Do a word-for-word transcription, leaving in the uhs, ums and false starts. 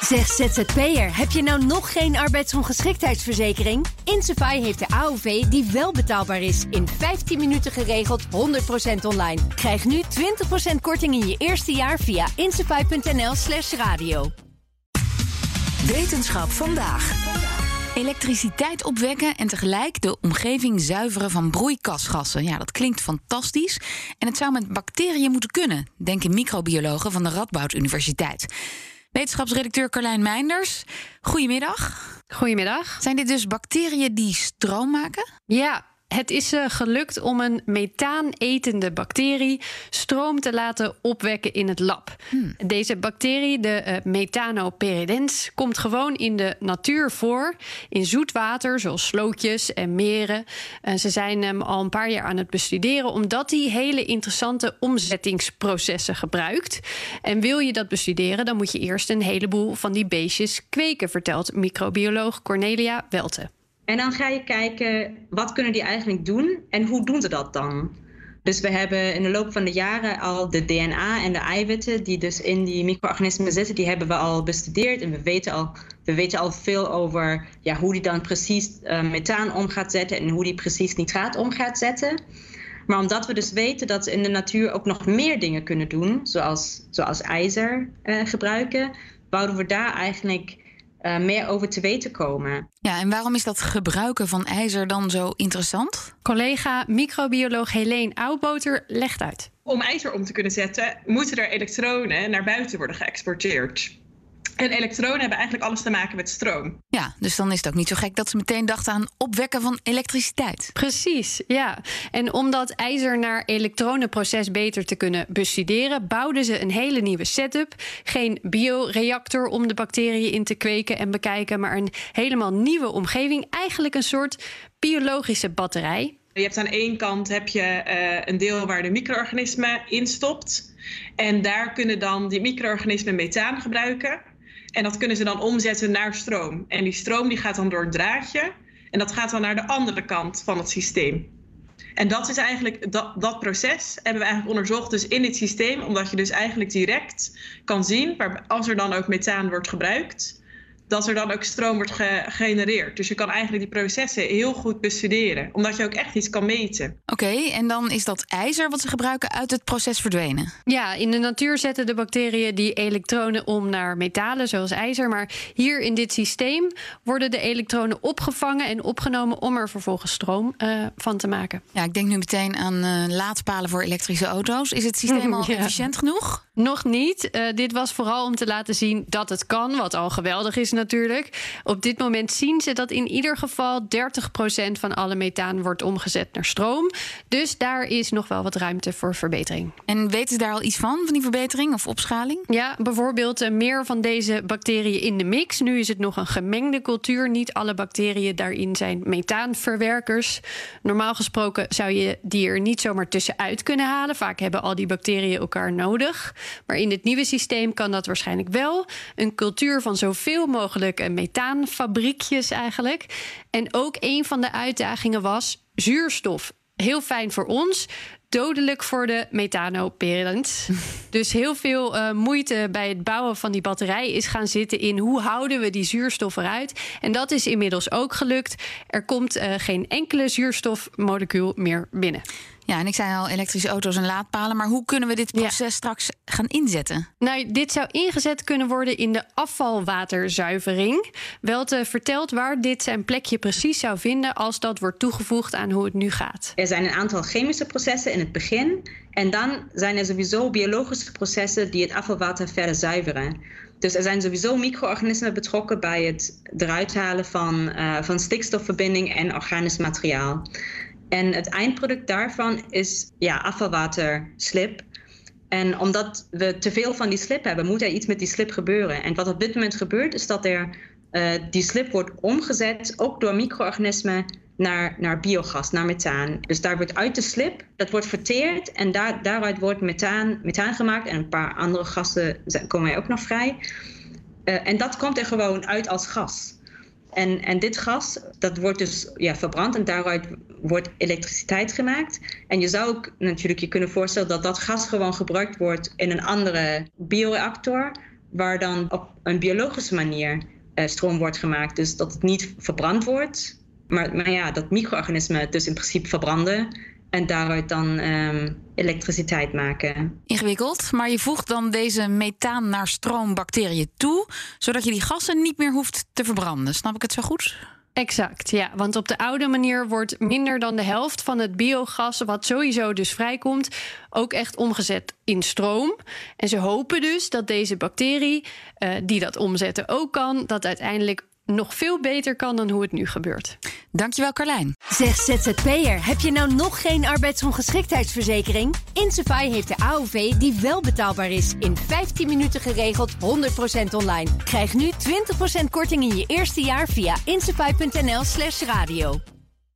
Zeg Z Z P'er, heb je nou nog geen arbeidsongeschiktheidsverzekering? Insafai heeft de A O V die wel betaalbaar is. In vijftien minuten geregeld, honderd procent online. Krijg nu twintig procent korting in je eerste jaar via insafai.nl slash radio. Wetenschap vandaag. Elektriciteit opwekken en tegelijk de omgeving zuiveren van broeikasgassen. Ja, dat klinkt fantastisch. En het zou met bacteriën moeten kunnen, denken microbiologen van de Radboud Universiteit. Wetenschapsredacteur Carlijn Meinders, goedemiddag. Goedemiddag. Zijn dit dus bacteriën die stroom maken? Ja, het is uh, gelukt om een methaanetende bacterie stroom te laten opwekken in het lab. Hmm. Deze bacterie, de uh, Methanoperidens, komt gewoon in de natuur voor. In zoet water, zoals slootjes en meren. Uh, ze zijn hem al een paar jaar aan het bestuderen, omdat hij hele interessante omzettingsprocessen gebruikt. En wil je dat bestuderen, dan moet je eerst een heleboel van die beestjes kweken, vertelt microbioloog Cornelia Welte. En dan ga je kijken, wat kunnen die eigenlijk doen en hoe doen ze dat dan? Dus we hebben in de loop van de jaren al de D N A en de eiwitten die dus in die micro-organismen zitten, die hebben we al bestudeerd. En we weten al, we weten al veel over ja, hoe die dan precies uh, methaan om gaat zetten en hoe die precies nitraat om gaat zetten. Maar omdat we dus weten dat ze in de natuur ook nog meer dingen kunnen doen, zoals, zoals ijzer uh, gebruiken, wouden we daar eigenlijk Uh, meer over te weten komen. Ja, en waarom is dat gebruiken van ijzer dan zo interessant? Collega microbioloog Helene Oudboter legt uit. Om ijzer om te kunnen zetten, moeten er elektronen naar buiten worden geëxporteerd. En elektronen hebben eigenlijk alles te maken met stroom. Ja, dus dan is het ook niet zo gek dat ze meteen dachten aan opwekken van elektriciteit. Precies, ja. En om dat ijzer naar elektronenproces beter te kunnen bestuderen, bouwden ze een hele nieuwe setup. Geen bioreactor om de bacteriën in te kweken en bekijken, maar een helemaal nieuwe omgeving. Eigenlijk een soort biologische batterij. Je hebt aan één kant heb je uh, een deel waar de micro-organismen in stopt. En daar kunnen dan die micro-organismen methaan gebruiken. En dat kunnen ze dan omzetten naar stroom. En die stroom die gaat dan door een draadje. En dat gaat dan naar de andere kant van het systeem. En dat is eigenlijk dat, dat proces hebben we eigenlijk onderzocht dus in dit systeem. Omdat je dus eigenlijk direct kan zien, waar, als er dan ook methaan wordt gebruikt, dat er dan ook stroom wordt gegenereerd. Dus je kan eigenlijk die processen heel goed bestuderen. Omdat je ook echt iets kan meten. Oké, okay, en dan is dat ijzer wat ze gebruiken uit het proces verdwenen? Ja, in de natuur zetten de bacteriën die elektronen om naar metalen, zoals ijzer. Maar hier in dit systeem worden de elektronen opgevangen en opgenomen om er vervolgens stroom uh, van te maken. Ja, ik denk nu meteen aan uh, laadpalen voor elektrische auto's. Is het systeem al ja. efficiënt genoeg? Nog niet. Uh, dit was vooral om te laten zien dat het kan, wat al geweldig is natuurlijk. Op dit moment zien ze dat in ieder geval dertig procent van alle methaan wordt omgezet naar stroom. Dus daar is nog wel wat ruimte voor verbetering. En weten ze daar al iets van, van die verbetering of opschaling? Ja, bijvoorbeeld uh, meer van deze bacteriën in de mix. Nu is het nog een gemengde cultuur. Niet alle bacteriën daarin zijn methaanverwerkers. Normaal gesproken zou je die er niet zomaar tussenuit kunnen halen. Vaak hebben al die bacteriën elkaar nodig. Maar in dit nieuwe systeem kan dat waarschijnlijk wel. Een cultuur van zoveel mogelijk methaanfabriekjes eigenlijk. En ook een van de uitdagingen was zuurstof. Heel fijn voor ons, dodelijk voor de Methanoperidens. Dus heel veel uh, moeite bij het bouwen van die batterij is gaan zitten in hoe houden we die zuurstof eruit. En dat is inmiddels ook gelukt. Er komt uh, geen enkele zuurstofmolecuul meer binnen. Ja, en ik zei al elektrische auto's en laadpalen, maar hoe kunnen we dit proces ja. straks gaan inzetten? Nou, dit zou ingezet kunnen worden in de afvalwaterzuivering. Welte vertelt waar dit zijn plekje precies zou vinden als dat wordt toegevoegd aan hoe het nu gaat. Er zijn een aantal chemische processen in het begin en dan zijn er sowieso biologische processen die het afvalwater verder zuiveren. Dus er zijn sowieso micro-organismen betrokken bij het eruit halen van, uh, van stikstofverbinding en organisch materiaal. En het eindproduct daarvan is ja, afvalwaterslip. En omdat we te veel van die slip hebben, moet er iets met die slip gebeuren. En wat op dit moment gebeurt, is dat er, uh, die slip wordt omgezet, ook door micro-organismen, naar, naar biogas, naar methaan. Dus daar wordt uit de slip, dat wordt verteerd en daar, daaruit wordt methaan, methaan gemaakt. En een paar andere gassen komen er ook nog vrij. Uh, en dat komt er gewoon uit als gas. En, en dit gas, dat wordt dus ja, verbrand en daaruit wordt elektriciteit gemaakt. En je zou ook natuurlijk je kunnen voorstellen dat dat gas gewoon gebruikt wordt in een andere bioreactor waar dan op een biologische manier uh, stroom wordt gemaakt. Dus dat het niet verbrand wordt, maar, maar ja, dat micro-organismen het dus in principe verbranden en daaruit dan um, elektriciteit maken. Ingewikkeld, maar je voegt dan deze methaan naar stroombacteriën toe, zodat je die gassen niet meer hoeft te verbranden. Snap ik het zo goed? Exact, ja. Want op de oude manier wordt minder dan de helft van het biogas, wat sowieso dus vrijkomt, ook echt omgezet in stroom. En ze hopen dus dat deze bacterie, uh, die dat omzetten ook kan, dat uiteindelijk nog veel beter kan dan hoe het nu gebeurt. Dankjewel, Carlijn. Zeg Z Z P'er, heb je nou nog geen arbeidsongeschiktheidsverzekering? Insafai heeft de A O V die wel betaalbaar is. In vijftien minuten geregeld, honderd procent online. Krijg nu twintig procent korting in je eerste jaar via insafai punt n l slash radio.